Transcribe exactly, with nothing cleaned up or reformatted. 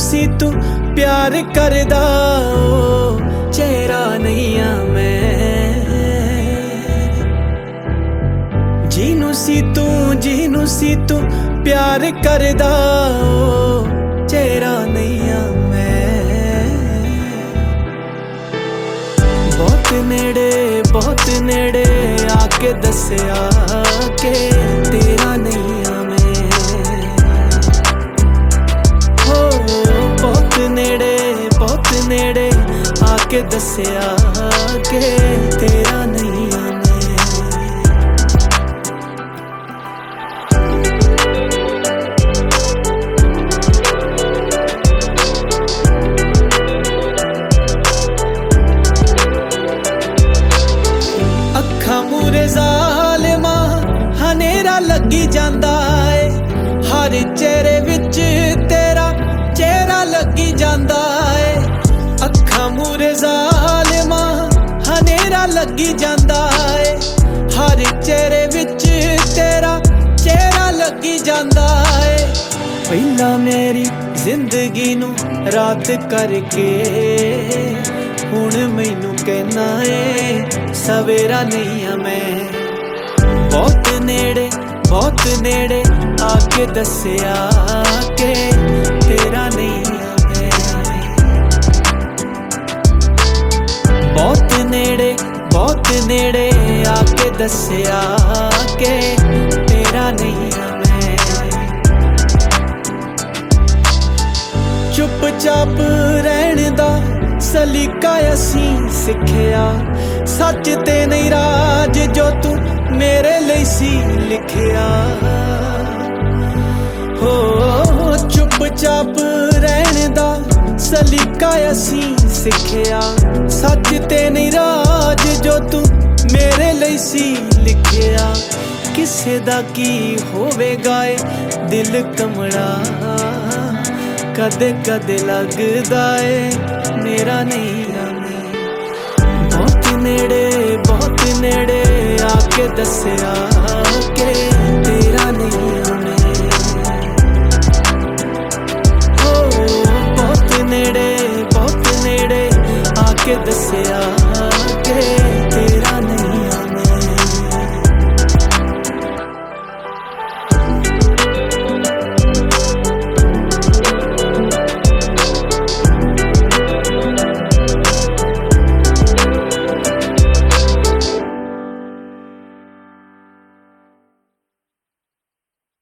सी तू प्यार करदा ओ चेहरा नहीं आ मैं। जीनू सी तू जीनू सी तू प्यार करदा ओ चेहरा नहीं आ मैं। बहुत नेड़े बहुत नेड़े आके दस्या के तेरा नहीं आ मैं। हो बहुत नेड़े बहुत नेड़े आके दस्या के तेरा नहीं आ मैं। मूरे ज़ालिमा हनेरा लगी जांदा है, हर चेहरे विच तेरा चेहरा लगी जांदा है। अखा मूरे ज़ालिमा हनेरा लगी जांदा है, हर चेहरे विच तेरा चेहरा लगी जांदा है। पहला मेरी जिंदगी नू रात करके हुण मैनू कहना है सवेरा नहीं आ मैं। बहुत नेड़े बहुत नेड़े आके दस्या के तेरा नहीं आ मैं। बहुत नेड़े बहुत नेड़े आके दस्या के तेरा नहीं आ मैं। चुपचाप रहने दा सलीका असीं सिखिया, सच ते नहीं राज जो तू मेरे लिए सी लिखिया। हो चुपचाप रहने दा सलीका असीं सिखिया, सच ते नहीं राज जो तू मेरे लिए सी लिखिया। किसे दा की होवेगा ए दिल कमड़ा, कदे कदे लगदा है मेरा नहीं आ मैं। बहुत नेड़े बहुत नेड़े आके दस्या के तेरा नहीं आ मैं। हो बहुत नेड़े